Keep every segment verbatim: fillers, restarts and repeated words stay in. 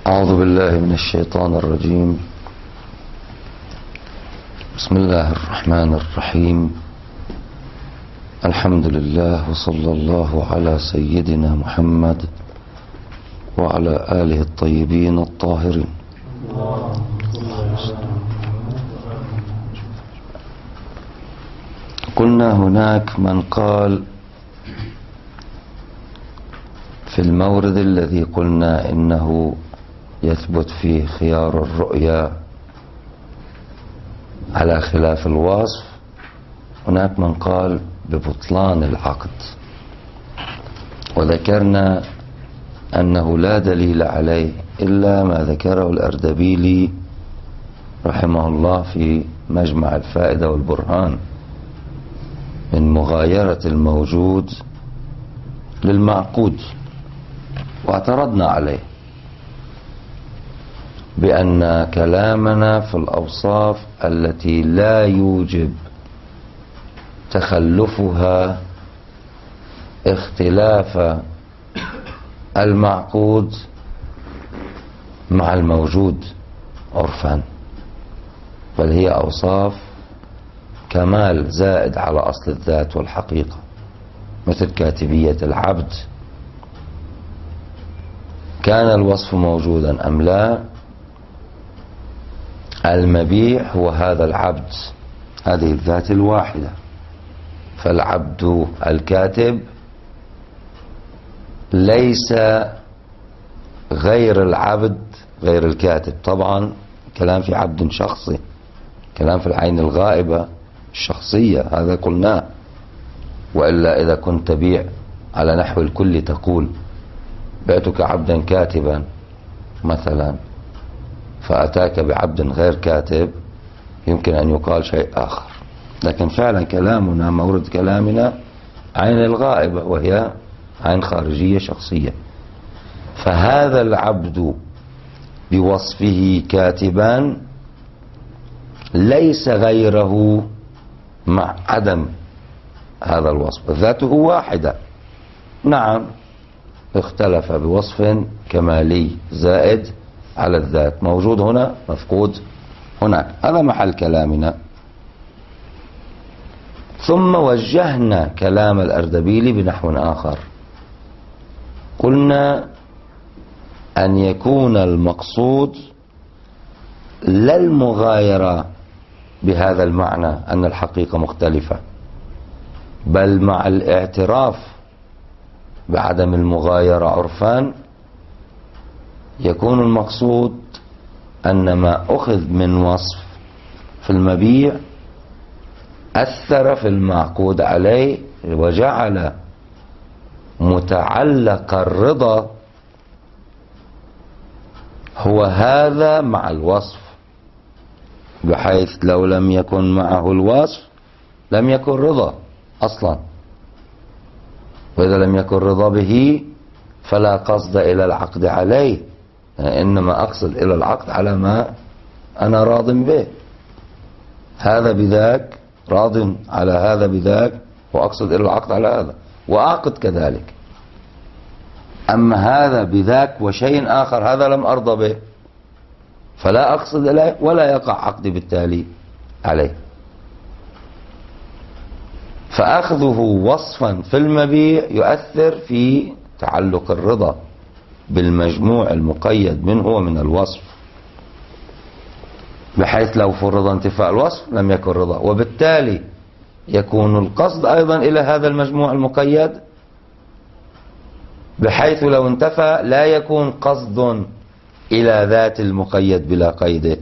أعوذ بالله من الشيطان الرجيم. بسم الله الرحمن الرحيم. الحمد لله وصلى الله على سيدنا محمد وعلى آله الطيبين الطاهرين. قلنا هناك من قال في المورد الذي قلنا إنه يثبت فيه خيار الرؤيا على خلاف الوصف، هناك من قال ببطلان العقد، وذكرنا أنه لا دليل عليه إلا ما ذكره الأردبيلي رحمه الله في مجمع الفائدة والبرهان من مغايرة الموجود للمعقود، واعترضنا عليه بأن كلامنا في الأوصاف التي لا يوجب تخلفها اختلاف المعقود مع الموجود عرفا، بل هي أوصاف كمال زائد على أصل الذات والحقيقة، مثل كاتبية العبد، كان الوصف موجودا أم لا، المبيع هو هذا العبد، هذه الذات الواحدة، فالعبد الكاتب ليس غير العبد غير الكاتب. طبعا كلام في عبد شخصي، كلام في العين الغائبة الشخصية، هذا قلناه. وإلا إذا كنت تبيع على نحو الكل تقول بعتك عبدا كاتبا مثلا، فأتاك بعبد غير كاتب، يمكن أن يقال شيء آخر. لكن فعلا كلامنا مورد كلامنا عين الغائبة، وهي عين خارجية شخصية. فهذا العبد بوصفه كاتبا ليس غيره مع عدم هذا الوصف، ذاته واحدة. نعم اختلف بوصف كمالي زائد على الذات، موجود هنا مفقود هناك، هذا محل كلامنا. ثم وجهنا كلام الأردبيلي بنحو آخر، قلنا أن يكون المقصود لا المغايرة بهذا المعنى أن الحقيقة مختلفة، بل مع الاعتراف بعدم المغايرة عرفان يكون المقصود أن ما أخذ من وصف في المبيع أثر في المعقود عليه وجعل متعلق الرضا هو هذا مع الوصف، بحيث لو لم يكن معه الوصف لم يكن رضا أصلا، وإذا لم يكن رضا به فلا قصد إلى العقد عليه، إنما أقصد إلى العقد على ما أنا راض به، هذا بذاك راض على هذا بذاك، وأقصد إلى العقد على هذا، وأعقد كذلك. أما هذا بذاك وشيء آخر هذا لم أرضى به، فلا أقصد إليه ولا يقع عقدي بالتالي عليه. فأخذه وصفا في المبيع يؤثر في تعلق الرضا بالمجموع المقيد منه ومن الوصف، بحيث لو فرض انتفاء الوصف لم يكن رضا، وبالتالي يكون القصد أيضا إلى هذا المجموع المقيد، بحيث لو انتفى لا يكون قصد إلى ذات المقيد بلا قيد،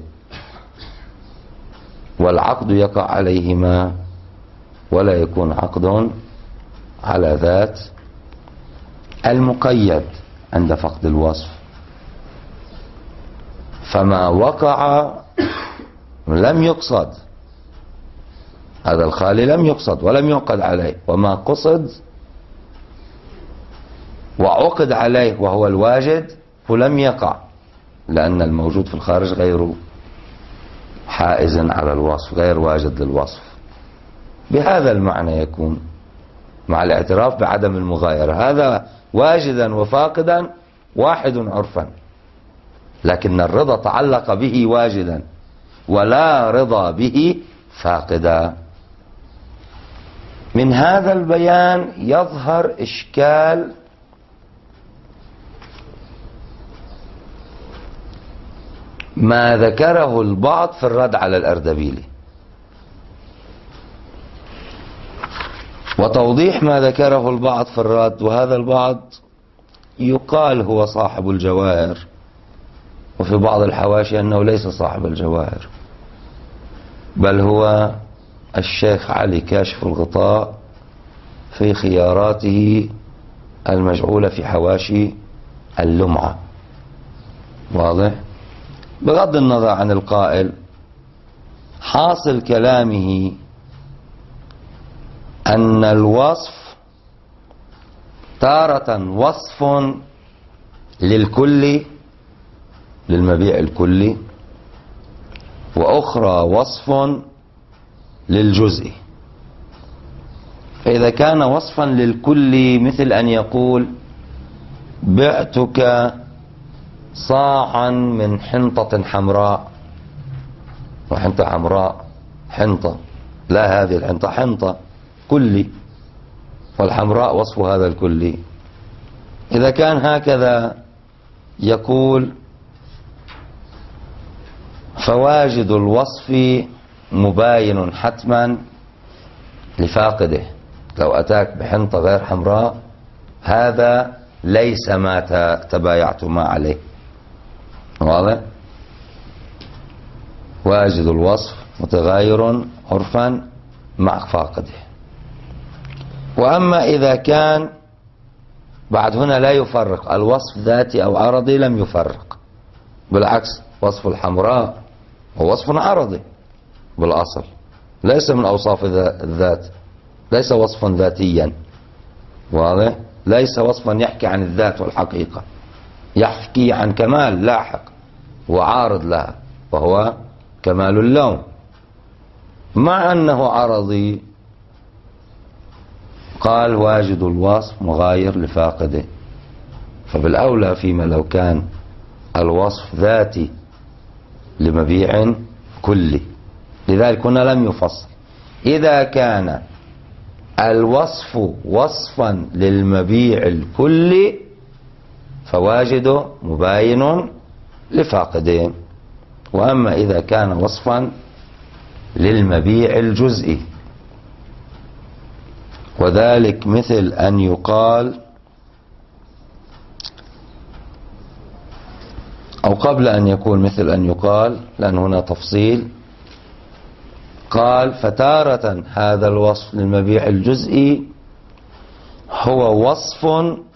والعقد يقع عليهما ولا يكون عقد على ذات المقيد عند فقد الوصف. فما وقع لم يقصد، هذا الخالي لم يقصد ولم يعقد عليه، وما قصد وعقد عليه وهو الواجد فلم يقع، لأن الموجود في الخارج غير حائز على الوصف، غير واجد للوصف. بهذا المعنى يكون مع الاعتراف بعدم المغايرة، هذا واجدا وفاقدا واحد عرفا، لكن الرضا تعلق به واجدا ولا رضا به فاقدا. من هذا البيان يظهر إشكال ما ذكره البعض في الرد على الأردبيلي، وتوضيح ما ذكره البعض في الرد. وهذا البعض يقال هو صاحب الجواهر، وفي بعض الحواشي أنه ليس صاحب الجواهر، بل هو الشيخ علي كاشف الغطاء في خياراته المجعولة في حواشي اللمعة. واضح؟ بغض النظر عن القائل، حاصل كلامه أن الوصف تارة وصف للكل للمبيع الكلي، وأخرى وصف للجزء. فإذا كان وصفا للكل مثل أن يقول بعتك صاعا من حنطة حمراء، وحنطة حمراء حنطة، لا هذه الحنطة حنطة كلي، والحمراء وصف هذا الكلي. إذا كان هكذا يقول فواجد الوصف مباين حتما لفاقده. لو أتاك بحنطة غير حمراء هذا ليس ما تبايعتما عليه. واضح؟ واجد الوصف متغاير عرفا مع فاقده. وأما إذا كان بعد هنا لا يفرق الوصف ذاتي أو عرضي، لم يفرق، بالعكس وصف الحمراء هو وصف عرضي بالأصل، ليس من أوصاف الذات، ليس وصفا ذاتيا. واضح؟ ليس وصفا يحكي عن الذات والحقيقة، يحكي عن كمال لاحق وعارض لها، وهو كمال اللون. مع أنه عرضي قال واجد الوصف مغاير لفاقده، فبالأولى فيما لو كان الوصف ذاتي لمبيع كلي. لذلك هنا لم يفصل. إذا كان الوصف وصفا للمبيع الكلي فواجد مباين لفاقده. وأما إذا كان وصفا للمبيع الجزئي، وذلك مثل أن يقال، أو قبل أن يكون مثل أن يقال لأن هنا تفصيل، قال فتارة هذا الوصف للمبيع الجزئي هو وصف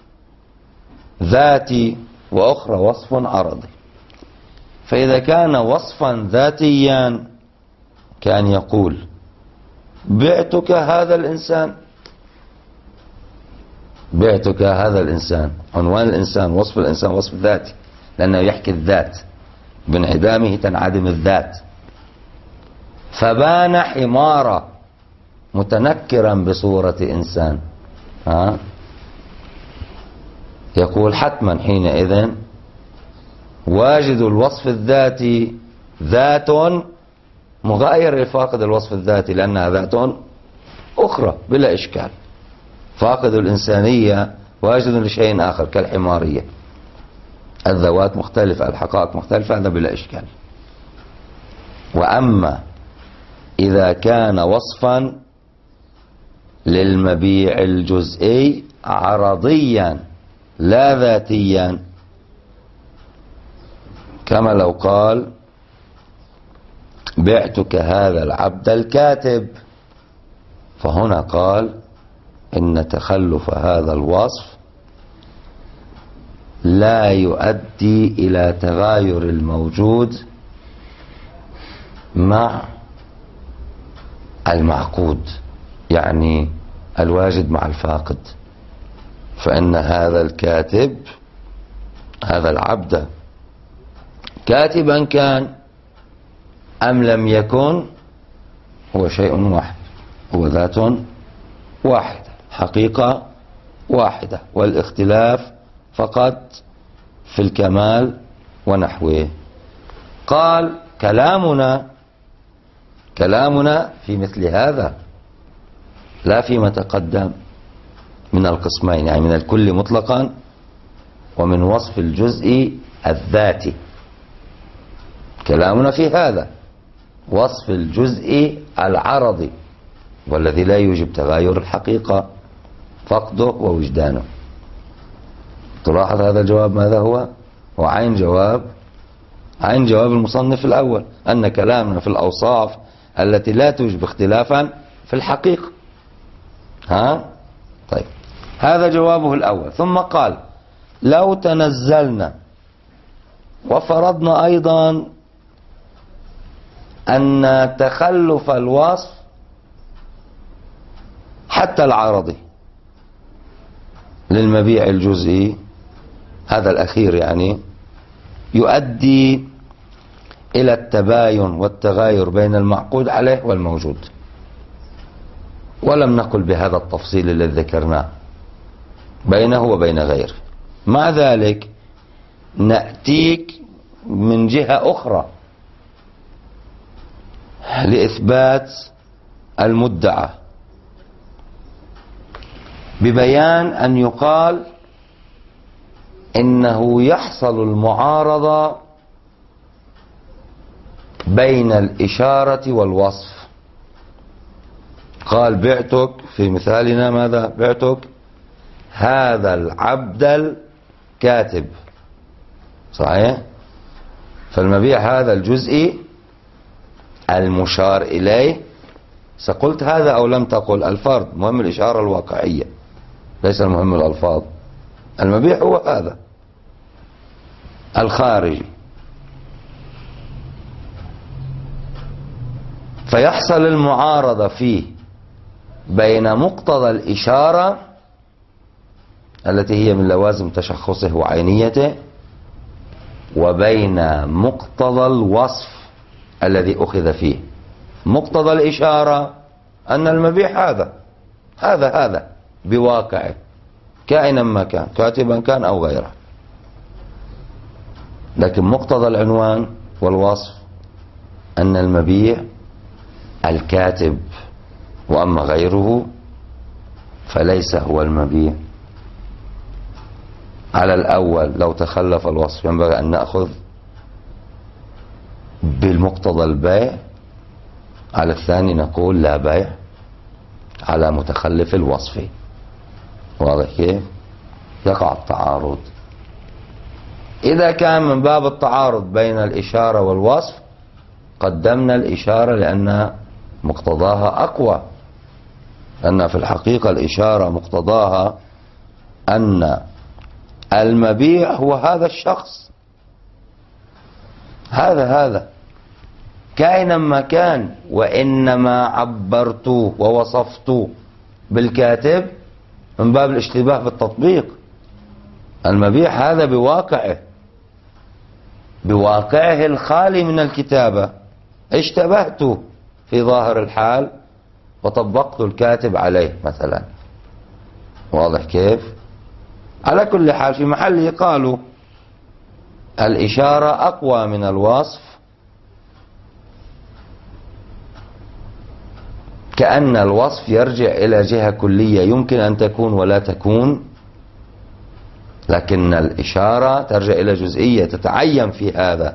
ذاتي وأخرى وصف عرضي. فإذا كان وصفا ذاتيا كان يقول بعتك هذا الإنسان، بعتك هذا الإنسان، عنوان الإنسان، وصف الإنسان وصف ذاتي لأنه يحكي الذات، بانعدامه تنعدم الذات. فبان حمارة متنكرا بصورة إنسان، ها؟ يقول حتما حينئذ واجد الوصف الذاتي ذات مغاير لفاقد الوصف الذاتي، لأنها ذات أخرى بلا إشكال. فاقد الإنسانية واجد لشيء آخر كالحمارية، الذوات مختلفة، الحقائق مختلفة، هذا بلا إشكال. وأما إذا كان وصفا للمبيع الجزئي عرضيا لا ذاتيا، كما لو قال بعتك هذا العبد الكاتب، فهنا قال إن تخلف هذا الوصف لا يؤدي إلى تغاير الموجود مع المعقود، يعني الواجد مع الفاقد. فإن هذا الكاتب، هذا العبد كاتبا كان أم لم يكن، هو شيء واحد، هو ذات واحدة، حقيقة واحدة، والاختلاف فقط في الكمال ونحوه. قال كلامنا كلامنا في مثل هذا لا فيما تقدم من القسمين، يعني من الكل مطلقا ومن وصف الجزء الذاتي. كلامنا في هذا وصف الجزء العرضي والذي لا يوجب تغاير الحقيقة، فقده ووجدانه. تلاحظ هذا الجواب ماذا هو؟ وعين جواب عين جواب المصنف الأول، أن كلامنا في الأوصاف التي لا توجب اختلافا في الحقيقة. ها؟ طيب، هذا جوابه الأول. ثم قال لو تنزلنا وفرضنا أيضا أن تخلف الوصف حتى العارضي للمبيع الجزئي، هذا الأخير يعني، يؤدي إلى التباين والتغاير بين المعقود عليه والموجود، ولم نقل بهذا التفصيل الذي ذكرناه بينه وبين غيره. مع ذلك نأتيك من جهة أخرى لإثبات المدعى ببيان أن يقال إنه يحصل المعارضة بين الإشارة والوصف. قال بعتك في مثالنا ماذا؟ بعتك هذا العبد الكاتب، صحيح؟ فالمبيع هذا الجزئي المشار إليه، سقلت هذا أو لم تقل، الفرد مهم الإشارة الواقعية ليس المهم الألفاظ. المبيع هو هذا الخارجي، فيحصل المعارضة فيه بين مقتضى الإشارة التي هي من لوازم تشخصه وعينيته وبين مقتضى الوصف الذي أخذ فيه. مقتضى الإشارة أن المبيع هذا هذا هذا بواقعه كائنا ما كان، كاتبا كان أو غيره. لكن مقتضى العنوان والوصف أن المبيع الكاتب، وأما غيره فليس هو المبيع. على الأول لو تخلف الوصف ينبغي أن نأخذ بالمقتضى البيع، على الثاني نقول لا بيع على متخلف الوصف. واضح كيف؟ يقع التعارض. إذا كان من باب التعارض بين الإشارة والوصف قدمنا الإشارة لأن مقتضاها أقوى، لأن في الحقيقة الإشارة مقتضاها أن المبيع هو هذا الشخص، هذا هذا كائنا ما كان. وإنما عبرت ووصفت بالكاتب من باب الاشتباه في التطبيق. المبيع هذا بواقعه بواقعه الخالي من الكتابة، اشتبهت في ظاهر الحال وطبقت الكاتب عليه مثلا. واضح كيف؟ على كل حال في محله قالوا الإشارة أقوى من الوصف، كأن الوصف يرجع إلى جهة كلية يمكن أن تكون ولا تكون، لكن الإشارة ترجع إلى جزئية تتعين في هذا.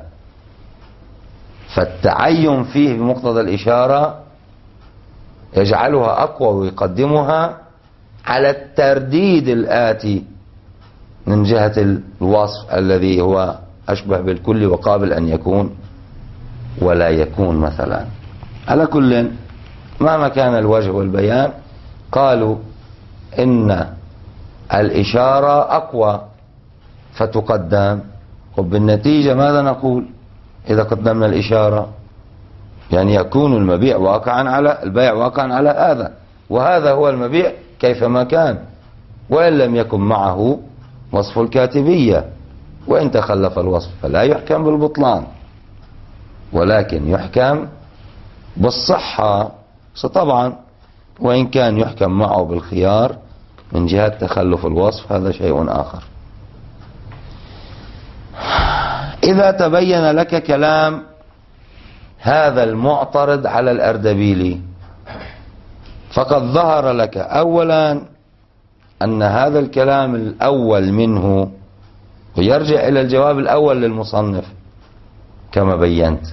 فالتعين فيه بمقتضى الإشارة يجعلها أقوى ويقدمها على الترديد الآتي من جهة الوصف الذي هو أشبه بالكل وقابل أن يكون ولا يكون مثلا. على كل مهما كان الوجه والبيان قالوا إن الإشارة أقوى فتقدم. وبالنتيجة ماذا نقول إذا قدمنا الإشارة؟ يعني يكون المبيع واقعا على البيع واقعا على هذا، وهذا هو المبيع كيفما كان، وإن لم يكن معه وصف الكاتبية. وإن تخلف الوصف فلا يحكم بالبطلان ولكن يحكم بالصحة. طبعا وإن كان يحكم معه بالخيار من جهة تخلف الوصف هذا شيء آخر. إذا تبين لك كلام هذا المعترض على الأردبيلي فقد ظهر لك أولا أن هذا الكلام الأول منه ويرجع إلى الجواب الأول للمصنف كما بينت،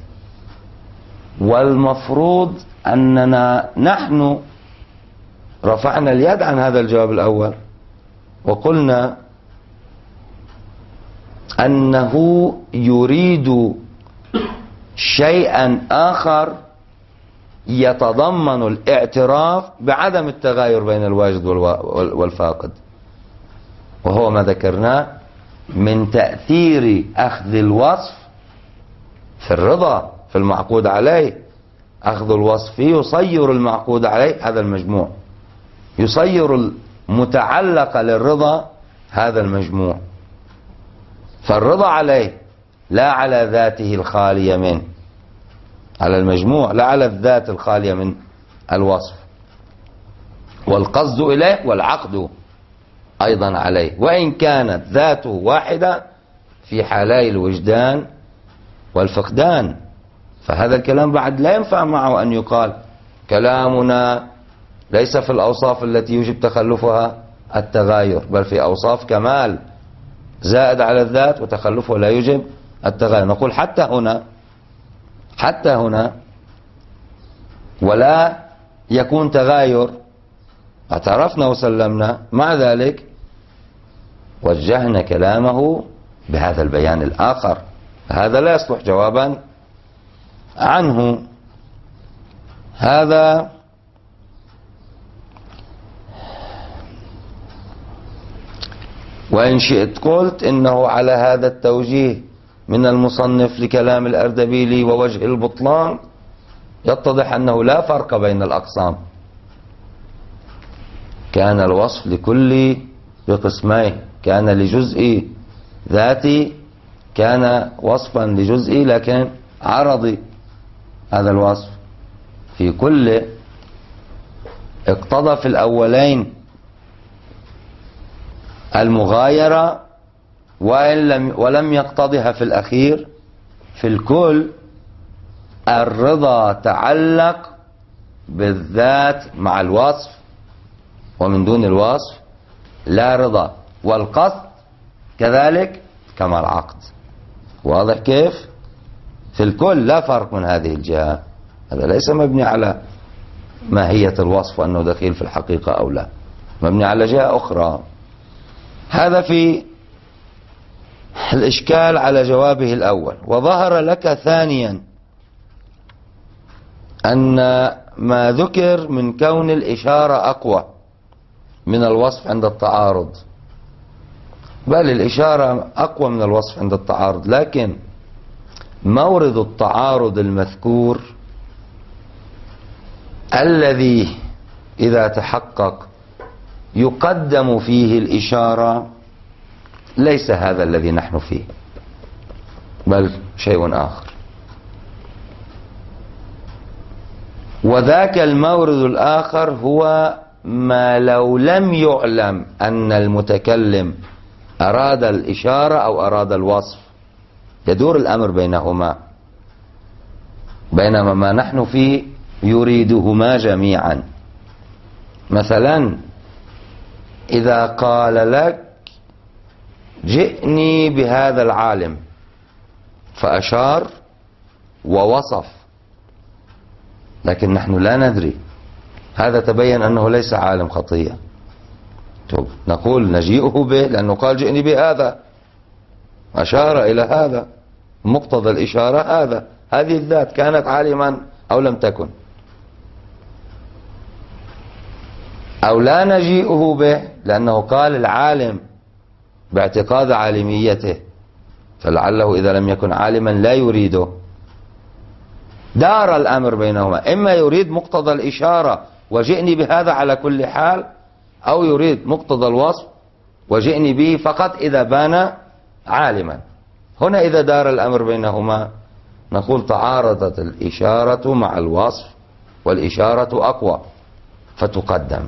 والمفروض أننا نحن رفعنا اليد عن هذا الجواب الأول وقلنا أنه يريد شيئا آخر يتضمن الاعتراف بعدم التغاير بين الواجد والفاقد، وهو ما ذكرناه من تأثير أخذ الوصف في الرضا في المعقود عليه. أخذ الوصف يصير المعقود عليه هذا المجموع، يصير المتعلق للرضا هذا المجموع، فالرضا عليه لا على ذاته الخالية منه، على المجموع لا على الذات الخالية من الوصف، والقصد إليه والعقد أيضا عليه، وإن كانت ذاته واحدة في حالي الوجدان والفقدان. فهذا الكلام بعد لا ينفع معه أن يقال كلامنا ليس في الأوصاف التي يجب تخلفها التغاير، بل في أوصاف كمال زائد على الذات وتخلفه لا يجب التغاير. نقول حتى هنا حتى هنا ولا يكون تغاير، اعترفنا وسلمنا، مع ذلك وجهنا كلامه بهذا البيان الآخر، هذا لا يصلح جوابا عنه. هذا وإن شئت قلت إنه على هذا التوجيه من المصنف لكلام الأردبيلي ووجه البطلان يتضح أنه لا فرق بين الأقسام، كان الوصف لكل بقسميه، كان لجزء ذاتي، كان وصفا لجزء لكن عرضي. هذا الوصف في كل اقتضى في الأولين المغايرة وإن لم ولم يقتضها في الأخير. في الكل الرضا تعلق بالذات مع الوصف، ومن دون الوصف لا رضا، والقصد كذلك كما العقد. واضح كيف؟ في الكل لا فرق من هذه الجهة. هذا ليس مبني على ماهية الوصف وأنه دخيل في الحقيقة أو لا، مبني على جهة أخرى. هذا في الإشكال على جوابه الأول. وظهر لك ثانيا أن ما ذكر من كون الإشارة أقوى من الوصف عند التعارض، بل الإشارة أقوى من الوصف عند التعارض، لكن مورد التعارض المذكور الذي إذا تحقق يقدم فيه الإشارة ليس هذا الذي نحن فيه، بل شيء آخر. وذاك المورد الآخر هو ما لو لم يعلم أن المتكلم أراد الإشارة أو أراد الوصف يدور الأمر بينهما، بينما ما نحن فيه يريدهما جميعا. مثلا إذا قال لك جئني بهذا العالم فأشار ووصف، لكن نحن لا ندري، هذا تبين أنه ليس عالم خطية، نقول نجيئه به لأنه قال جئني بهذا، أشار إلى هذا، مقتضى الإشارة هذا، هذه الذات كانت عالما أو لم تكن. أو لا نجيئه به لأنه قال العالم باعتقاد عالميته، فلعله إذا لم يكن عالما لا يريده. دار الأمر بينهما، إما يريد مقتضى الإشارة وجئني بهذا على كل حال، أو يريد مقتضى الوصف وجئني به فقط إذا بان عالما. هنا إذا دار الأمر بينهما نقول تعارضت الإشارة مع الوصف والإشارة أقوى فتقدم.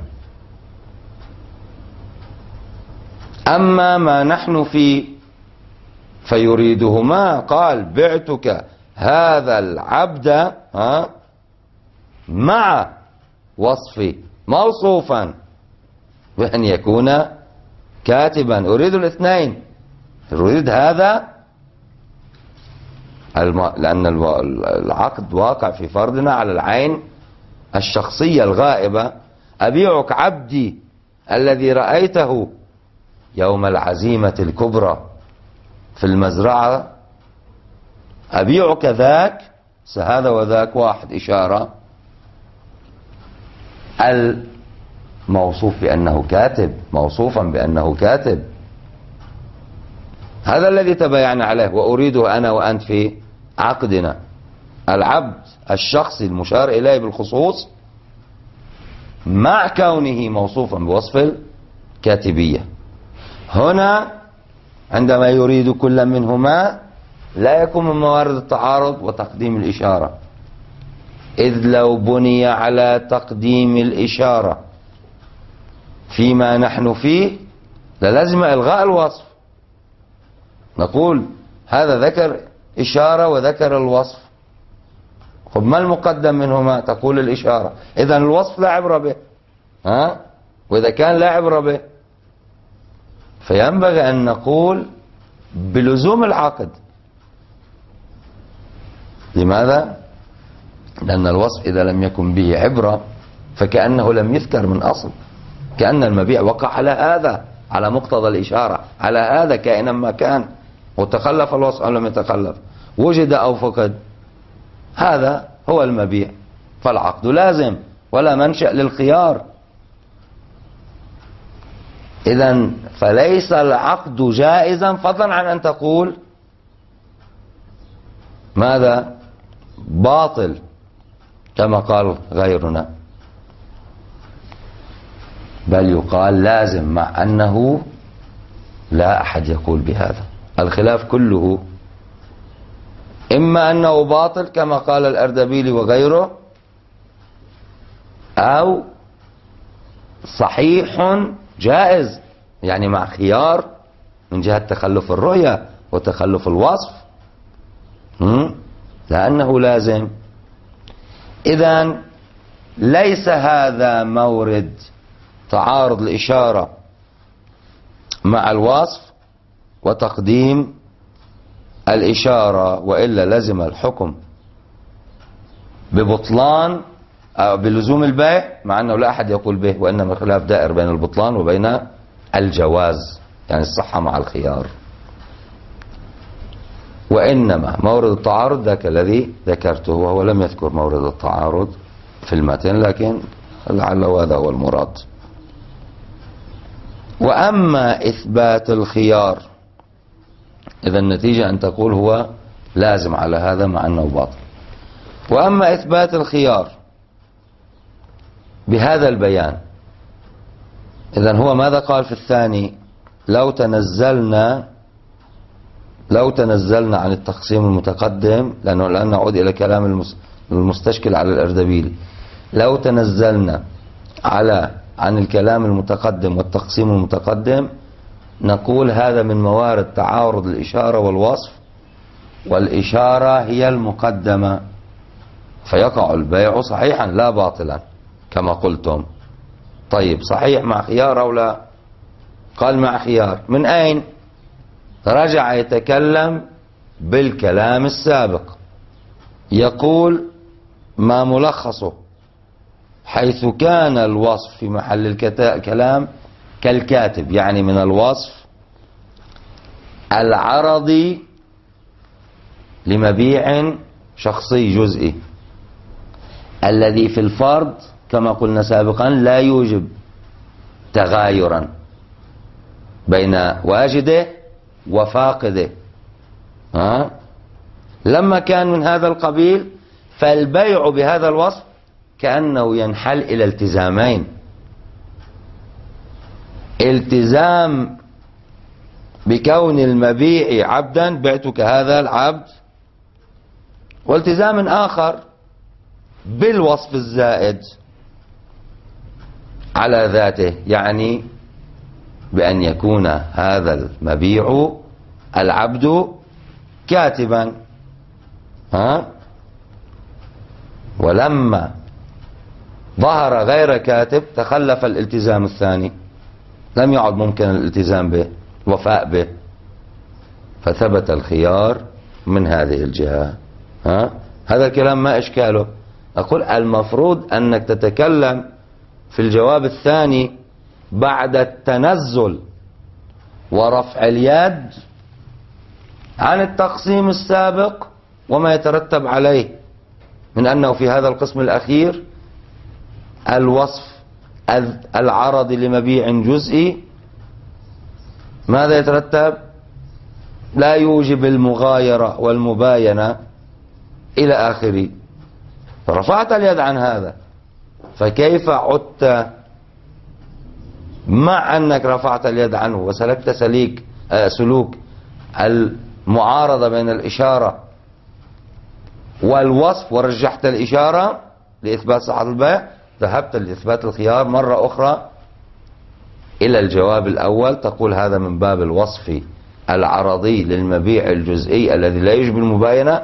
أما ما نحن فيه فيريدهما، قال بعتك هذا العبد ها مع وصفي موصوفا بأن يكون كاتبا. أريد الاثنين، أريد هذا الم... لأن العقد واقع في فرضنا على العين الشخصية الغائبة. أبيعك عبدي الذي رأيته يوم العزيمة الكبرى في المزرعة، أبيعك ذاك، هذا وذاك واحد، إشارة. الموصوف بأنه كاتب، موصوفا بأنه كاتب، هذا الذي تبايعنا عليه وأريده أنا وأنت في عقدنا. العبد الشخصي المشار إليه بالخصوص مع كونه موصوفا بوصف الكاتبية. هنا عندما يريد كل منهما لا يكون من موارد التعارض وتقديم الإشارة، إذ لو بني على تقديم الإشارة فيما نحن فيه للازم إلغاء الوصف. نقول هذا ذكر إشارة وذكر الوصف، خب ما المقدم منهما؟ تقول الإشارة، إذن الوصف لا عبرة به، ها؟ وإذا كان لا عبرة به فينبغي أن نقول بلزوم العقد. لماذا؟ لأن الوصف إذا لم يكن به عبرة فكأنه لم يذكر من أصل، كأن المبيع وقع على هذا، على مقتضى الإشارة، على هذا كائنا ما كان، وتخلف الوصف أو لم يتخلف، وجد أو فقد، هذا هو المبيع، فالعقد لازم ولا منشأ للخيار. إذن فليس العقد جائزا فضلا عن أن تقول ماذا؟ باطل كما قال غيرنا، بل يقال لازم، مع أنه لا أحد يقول بهذا. الخلاف كله إما أنه باطل كما قال الأردبيلي وغيره، أو صحيح جائز، يعني مع خيار من جهة تخلف الرؤية وتخلف الوصف، لأنه لازم. إذن ليس هذا مورد تعارض الإشارة مع الوصف وتقديم الإشارة، وإلا لزم الحكم ببطلان أو بلزوم البيع، مع أنه لا أحد يقول به، وإنما الخلاف دائر بين البطلان وبين الجواز، يعني الصحة مع الخيار. وإنما مورد التعارض ذاك الذي ذكرته، وهو لم يذكر مورد التعارض في المتن، لكن لعل هذا هو المراد. وأما إثبات الخيار، إذا النتيجة أن تقول هو لازم على هذا مع أنه باطل. وأما إثبات الخيار بهذا البيان، إذن هو ماذا قال في الثاني؟ لو تنزلنا لو تنزلنا عن التقسيم المتقدم، لأنه الآن نعود إلى كلام المستشكل على الأردبيلي، لو تنزلنا على عن الكلام المتقدم والتقسيم المتقدم نقول هذا من موارد تعارض الإشارة والوصف، والإشارة هي المقدمة، فيقع البيع صحيحا لا باطلا كما قلتم. طيب صحيح مع خيار أو لا؟ قال مع خيار. من أين؟ رجع يتكلم بالكلام السابق، يقول ما ملخصه، حيث كان الوصف في محل الكلام كالكاتب، يعني من الوصف العرضي لمبيع شخصي جزئي الذي في الفرض كما قلنا سابقا لا يوجب تغايرا بين واجده وفاقده، ها؟ لما كان من هذا القبيل فالبيع بهذا الوصف كأنه ينحل إلى التزامين: التزام بكون المبيع عبدا، بعتك هذا العبد، والتزام آخر بالوصف الزائد على ذاته، يعني بأن يكون هذا المبيع العبد كاتبا، ها، ولما ظهر غير كاتب تخلف الالتزام الثاني، لم يعد ممكن الالتزام به، الوفاء به، فثبت الخيار من هذه الجهة. ها؟ هذا الكلام ما إشكاله. أقول المفروض أنك تتكلم في الجواب الثاني بعد التنزل ورفع اليد عن التقسيم السابق وما يترتب عليه من أنه في هذا القسم الأخير الوصف العرضي لمبيع جزئي ماذا يترتب؟ لا يوجب المغايرة والمباينة إلى آخره، فرفعت اليد عن هذا، فكيف عدت مع أنك رفعت اليد عنه وسلكت سليك سلوك المعارضة بين الإشارة والوصف ورجحت الإشارة لإثبات صحة البيع، ذهبت لإثبات الخيار مرة أخرى إلى الجواب الأول، تقول هذا من باب الوصف العرضي للمبيع الجزئي الذي لا يجب المباينة،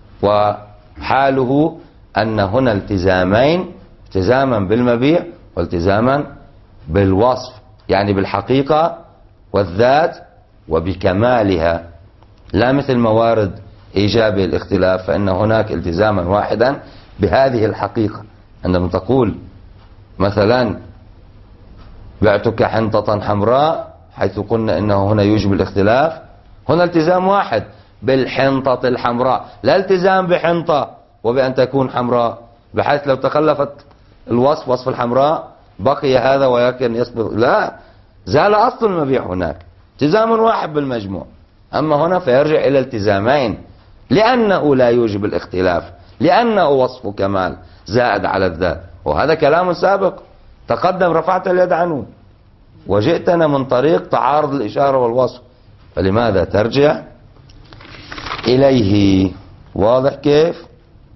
وحاله أن هنا التزامين، التزاما بالمبيع والتزاما بالوصف، يعني بالحقيقة والذات وبكمالها، لا مثل موارد إيجاب الاختلاف، فإن هناك التزاما واحدا بهذه الحقيقة. عندما تقول مثلا بعتك حنطة حمراء، حيث قلنا إنه هنا يوجب الاختلاف، هنا التزام واحد بالحنطة الحمراء، لا التزام بحنطة وبأن تكون حمراء، بحيث لو تخلفت الوصف وصف الحمراء بقي هذا ويمكن يسبق، لا، زال أصل المبيع هناك، التزام واحد بالمجموع. أما هنا فيرجع إلى التزامين، لأنه لا يوجب الاختلاف، لأنه وصف كمال زائد على الذات، وهذا كلام سابق تقدم، رفعت اليد عنه وجئتنا من طريق تعارض الإشارة والوصف، فلماذا ترجع إليه؟ واضح كيف؟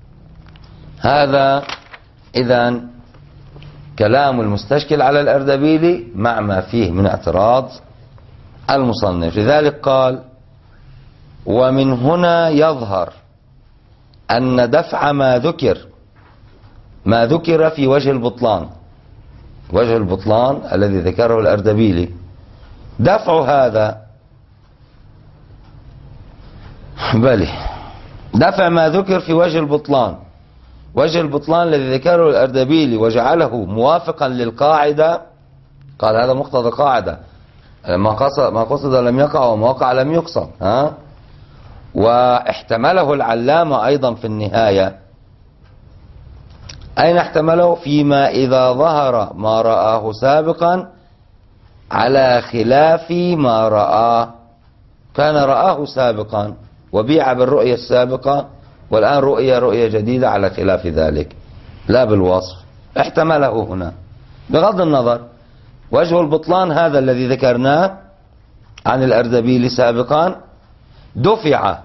هذا إذن كلام المستشكل على الأردبيلي مع ما فيه من اعتراض المصنف. لذلك قال: ومن هنا يظهر أن دفع ما ذكر ما ذكر في وجه البطلان، وجه البطلان الذي ذكره الأردبيلي، دفع هذا بل دفع ما ذكر في وجه البطلان، وجه البطلان الذي ذكره الأردبيلي وجعله موافقا للقاعدة، قال هذا مقتضى قاعدة، ما قصد ما قصد لم يقع وما وقع لم يقصد، ها، واحتمله العلامة أيضا في النهاية. أين احتمله؟ فيما إذا ظهر ما رآه سابقا على خلاف ما رآه، كان رآه سابقا وبيع بالرؤية السابقة، والآن رؤية رؤية جديدة على خلاف ذلك، لا بالوصف، احتمله هنا. بغض النظر، وجه البطلان هذا الذي ذكرناه عن الأردبيلي سابقا دفع،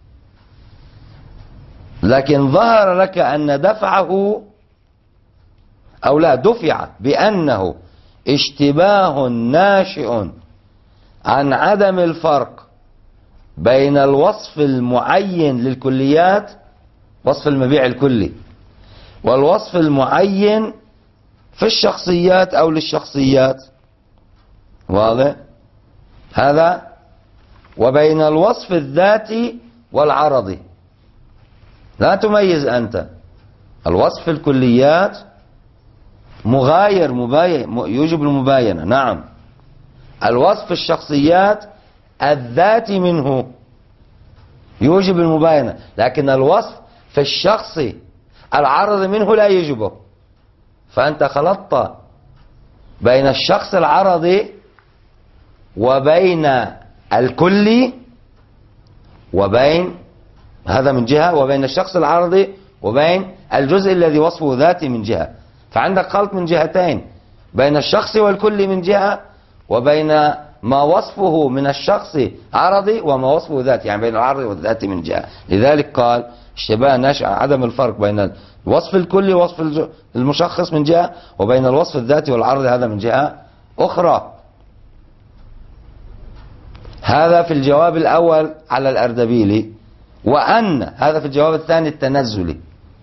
لكن ظهر لك أن دفعه أو لا دفع بأنه اشتباه ناشئ عن عدم الفرق بين الوصف المعين للكليات، وصف المبيع الكلي، والوصف المعين في الشخصيات أو للشخصيات، واضح هذا، وبين الوصف الذاتي والعرضي. لا تميز أنت، الوصف الكليات مغاير مباين يوجب المباينة، نعم، الوصف الشخصيات الذاتي منه يوجب المباينة، لكن الوصف في الشخص العرض منه لا يجبه، فأنت خلطت بين الشخص العرضي وبين الكلي، وبين هذا من جهة، وبين الشخص العرضي وبين الجزء الذي وصفه ذاتي من جهة، فعندك خلط من جهتين، بين الشخص والكلي من جهة، وبين ما وصفه من الشخص عرضي وما وصفه ذاتي، يعني بين العرضي والذاتي من جهة. لذلك قال اشتباه ناشئ عدم الفرق بين الوصف الكلي ووصف المشخص من جهة، وبين الوصف الذاتي والعرضي هذا من جهة أخرى. هذا في الجواب الأول على الأردبيلي. وأن هذا في الجواب الثاني التنزلي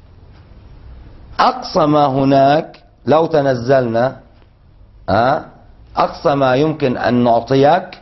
أقصى ما هناك لو تنزلنا ها أقصى ما يمكن أن نعطيك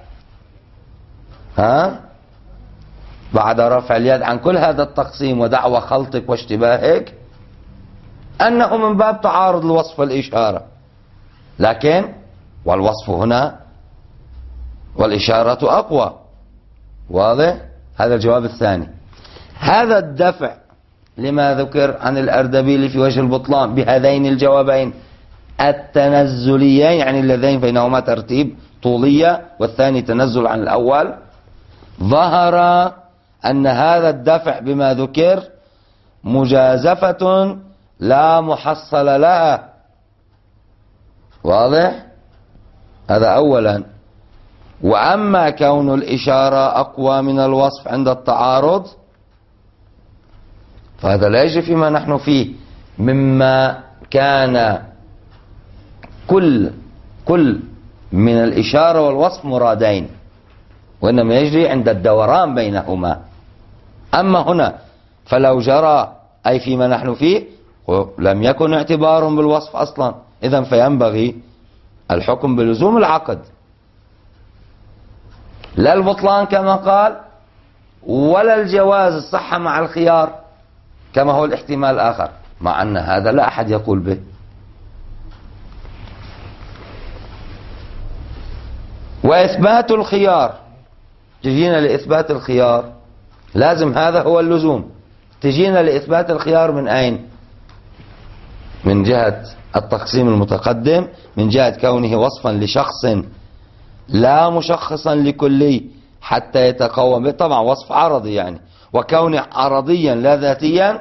ها بعد رفع اليد عن كل هذا التقسيم ودعوى خلطك واشتباهك أنه من باب تعارض الوصف والإشارة، لكن والوصف هنا والإشارة أقوى. واضح؟ هذا الجواب الثاني. هذا الدفع لما ذكر عن الأردبيلي في وجه البطلان بهذين الجوابين التنزليين، يعني اللذين بينهما ترتيب طولية والثاني تنزل عن الأول، ظهر أن هذا الدفع بما ذكر مجازفة لا محصل لها. واضح؟ هذا أولا. وأما كون الإشارة أقوى من الوصف عند التعارض فهذا لا يجري فيما نحن فيه، مما كان كل كل من الإشارة والوصف مرادين، وإنما يجري عند الدوران بينهما. أما هنا فلو جرى أي فيما نحن فيه لم يكن اعتبار بالوصف أصلا، إذن فينبغي الحكم بلزوم العقد لا البطلان كما قال، ولا الجواز الصحة مع الخيار كما هو الاحتمال الآخر، مع أن هذا لا أحد يقول به. وإثبات الخيار، تجينا لإثبات الخيار لازم هذا هو اللزوم. تجينا لإثبات الخيار من أين؟ من جهة التقسيم المتقدم، من جهة كونه وصفا لشخص لا مشخصا لكلي حتى يتقوم به، طبعا وصف عرضي يعني، وكونه عرضيا لا ذاتيا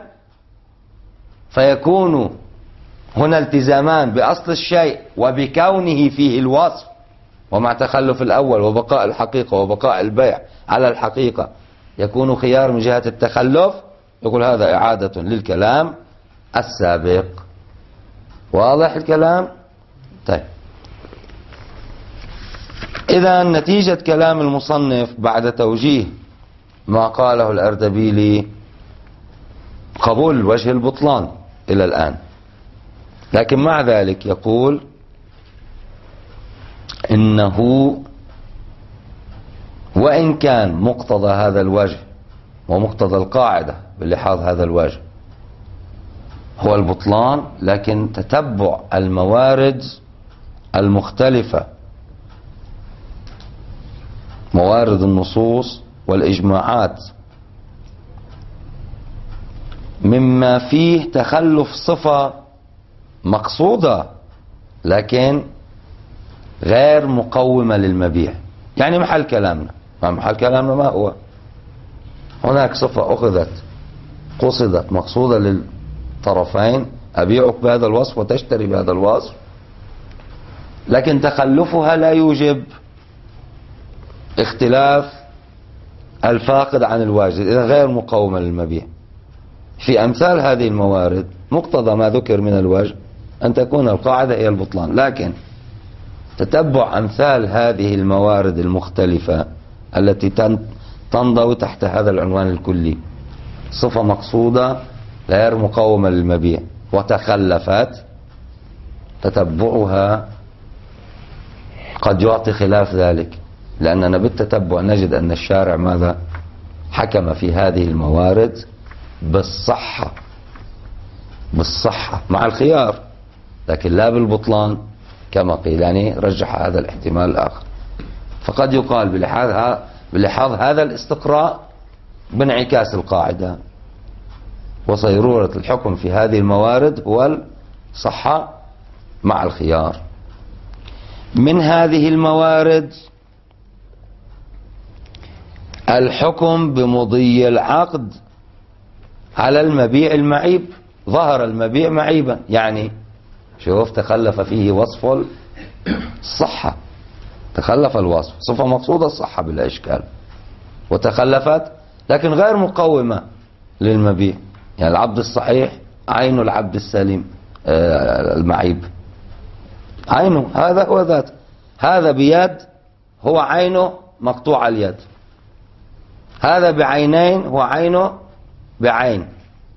فيكون هنا التزامان بأصل الشيء وبكونه فيه الوصف، ومع تخلف الأول وبقاء الحقيقة وبقاء البيع على الحقيقة يكون خيار من جهة التخلف. يقول هذا إعادة للكلام السابق. واضح الكلام؟ طيب، إذا نتيجة كلام المصنف بعد توجيه ما قاله الأردبيلي قبول وجه البطلان إلى الآن، لكن مع ذلك يقول إنه وإن كان مقتضى هذا الوجه ومقتضى القاعدة بلحاظ هذا الوجه هو البطلان، لكن تتبع الموارد المختلفة، موارد النصوص والإجماعات، مما فيه تخلف صفة مقصودة لكن غير مقومة للمبيع. يعني محل كلامنا محل كلامنا ما هو؟ هناك صفة أخذت قصدت مقصودة للطرفين، أبيعك بهذا الوصف وتشتري بهذا الوصف، لكن تخلفها لا يوجب اختلاف الفاقد عن الواجد، إذا غير مقومة للمبيع. في أمثال هذه الموارد مقتضى ما ذكر من الوجه أن تكون القاعدة هي البطلان، لكن تتبع أمثال هذه الموارد المختلفة التي تنضوي تحت هذا العنوان الكلي، صفة مقصودة غير مقومة للمبيع وتخلفت، تتبعها قد يعطي خلاف ذلك، لأننا بالتتبع نجد أن الشارع ماذا حكم في هذه الموارد بالصحة بالصحة مع الخيار، لكن لا بالبطلان كما قيل، يعني رجح هذا الاحتمال الآخر. فقد يقال بلحاظ بلحاظ هذا الاستقراء بانعكاس القاعدة وصيرورة الحكم في هذه الموارد هو الصحة مع الخيار. من هذه الموارد الحكم بمضي العقد على المبيع المعيب، ظهر المبيع معيبا، يعني شوف تخلف فيه وصف الصحة، تخلف الوصف، صفة مقصودة الصحة بلا إشكال، وتخلفت لكن غير مقومة للمبيع، يعني العبد الصحيح عين العبد السليم المعيب، عينه هذا هو ذات، هذا بيد هو عينه مقطوع اليد، هذا بعينين هو عينه بعين،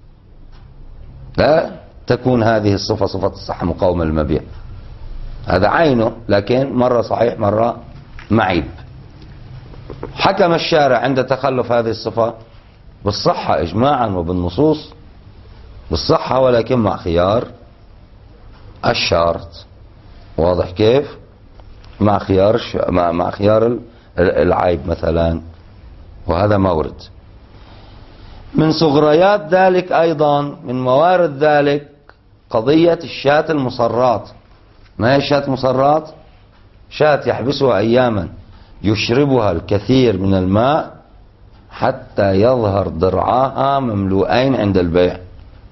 لا تكون هذه الصفة صفة الصحة مقاومة للمبيع. هذا عينه لكن مرة صحيح مرة معيب. حكم الشارع عند تخلف هذه الصفة بالصحة إجماعا وبالنصوص بالصحة، ولكن مع خيار الشارط. واضح كيف؟ مع خيار مع, مع خيار العيب مثلا، وهذا مورد. من صغريات ذلك أيضا من موارد ذلك قضية الشاة المصرات. ما هي الشاة المصرات؟ شاة يحبسها أياما يشربها الكثير من الماء حتى يظهر ضرعاها مملوءين عند البيع،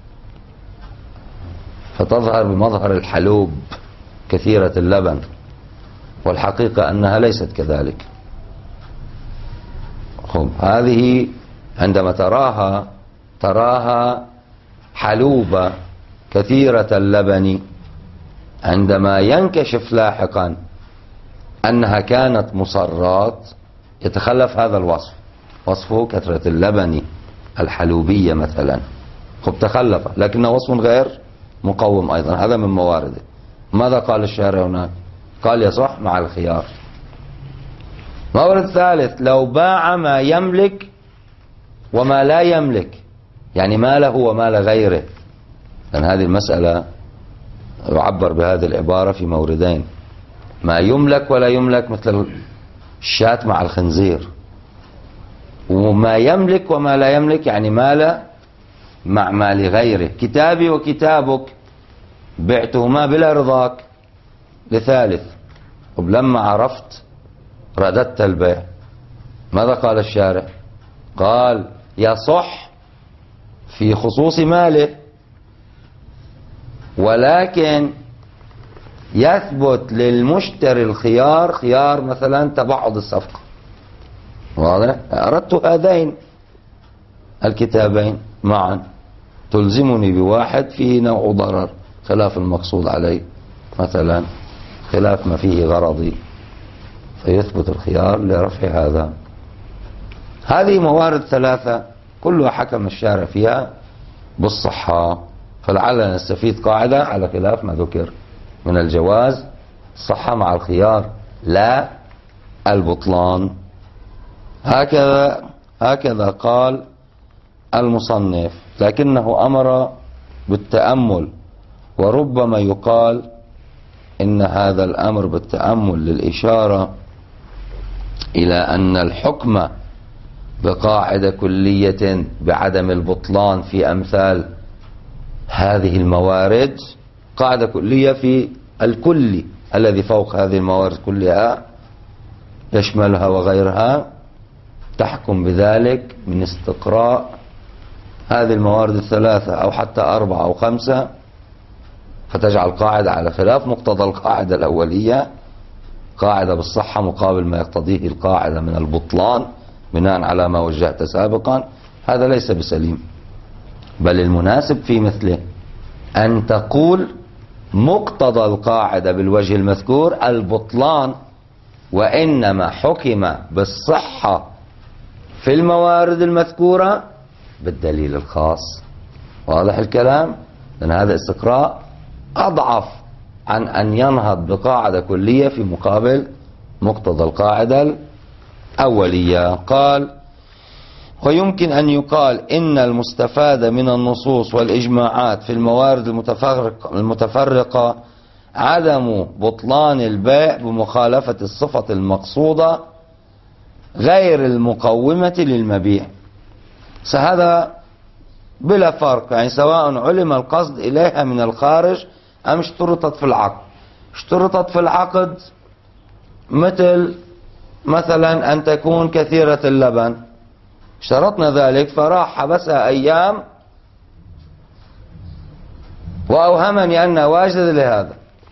فتظهر بمظهر الحلوب كثيرة اللبن، والحقيقة أنها ليست كذلك. خب هذه عندما تراها تراها حلوبة كثيرة اللبن، عندما ينكشف لاحقا أنها كانت مصرات يتخلف هذا الوصف، وصفه كثرة اللبن الحلوبية مثلا. خب تخلف، لكنه وصف غير مقوم أيضا، هذا من موارده. ماذا قال الشارع هناك؟ قال يصح مع الخيار. مورد ثالث، لو باع ما يملك وما لا يملك، يعني ماله ومال غيره. لأن هذه المسألة يعبر بهذه العبارة في موردين: ما يملك ولا يملك، مثل الشاة مع الخنزير. وما يملك وما لا يملك يعني مال مع مال غيره. كتابي وكتابك بعتهما بلا رضاك لثالث، طب لما عرفت رددت البيع. ماذا قال الشارع؟ قال يصح في خصوص ماله، ولكن يثبت للمشتري الخيار، خيار مثلا تبعض الصفقة. واضح؟ أردت هذين الكتابين معا، تلزمني بواحد فيه نوع ضرر خلاف المقصود عليه مثلا، خلاف ما فيه غرضي، فيثبت الخيار لرفع هذا. هذه موارد ثلاثة كلها حكم الشارع فيها بالصحة، فلعلنا نستفيد قاعدة على خلاف ما ذكر من الجواز، الصحة مع الخيار لا البطلان. هكذا هكذا قال المصنف، لكنه أمر بالتأمل، وربما يقال إن هذا الأمر بالتأمل للإشارة إلى أن الحكم بقاعدة كلية بعدم البطلان في أمثال هذه الموارد قاعدة كلية في الكل الذي فوق هذه الموارد كلها يشملها وغيرها، تحكم بذلك من استقراء هذه الموارد الثلاثة أو حتى أربعة أو خمسة، فتجعل قاعدة على خلاف مقتضى القاعدة الأولية، قاعدة بالصحة مقابل ما يقتضيه القاعدة من البطلان بناء على ما وجهت سابقا. هذا ليس بسليم، بل المناسب في مثله أن تقول مقتضى القاعدة بالوجه المذكور البطلان، وإنما حكم بالصحة في الموارد المذكورة بالدليل الخاص. واضح الكلام؟ لأن هذا استقراء أضعف عن أن ينهض بقاعدة كلية في مقابل مقتضى القاعدة الأولية. قال: ويمكن أن يقال إن المستفاد من النصوص والإجماعات في الموارد المتفرقة, المتفرقة عدم بطلان البيع بمخالفة الصفة المقصودة غير المقومة للمبيع. فهذا بلا فرق، يعني سواء علم القصد إليها من الخارج أم اشترطت في العقد. اشترطت في العقد مثل مثلا أن تكون كثيرة اللبن، اشترطنا ذلك فراح حبسها أيام وأوهمني أنها واجدة لهذا.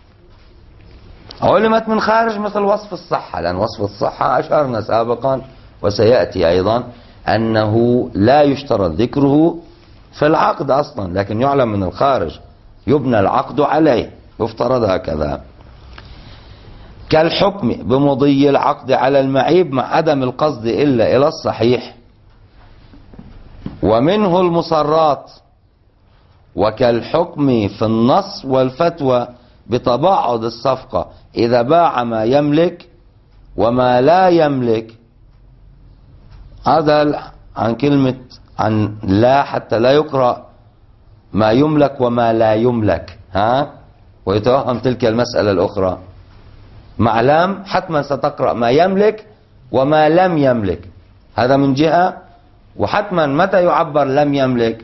علمت من خارج مثل وصف الصحة، لأن وصف الصحة أشرنا سابقا وسيأتي أيضا أنه لا يشترط ذكره في العقد أصلا، لكن يعلم من الخارج، يبنى العقد عليه، يفترض هكذا. كالحكم بمضي العقد على المعيب مع عدم القصد إلا إلى الصحيح. ومنه المصرات، وكالحكم في النص والفتوى بتباعد الصفقة إذا باع ما يملك وما لا يملك. هذا عن كلمة عن لا حتى لا يقرأ ما يملك وما لا يملك، ها، ويتوهم تلك المسألة الأخرى. مع لام حتما ستقرأ ما يملك وما لم يملك، هذا من جهة. وحتما متى يعبر لم يملك؟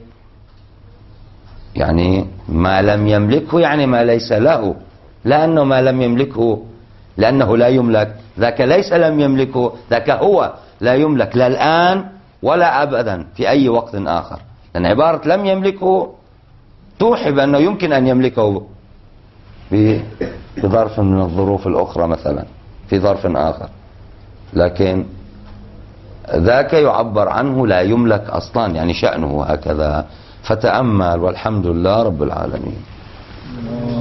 يعني ما لم يملكه يعني ما ليس له، لأنه ما لم يملكه لأنه لا يملك، ذاك ليس لم يملكه، ذاك هو لا يملك لا الآن ولا أبدا في أي وقت آخر. لأن عبارة لم يملكه توحي بأنه يمكن أن يملكه في ظرف من الظروف الأخرى، مثلا في ظرف آخر، لكن ذاك يعبر عنه لا يملك أصلا، يعني شأنه هكذا. فتأمل، والحمد لله رب العالمين.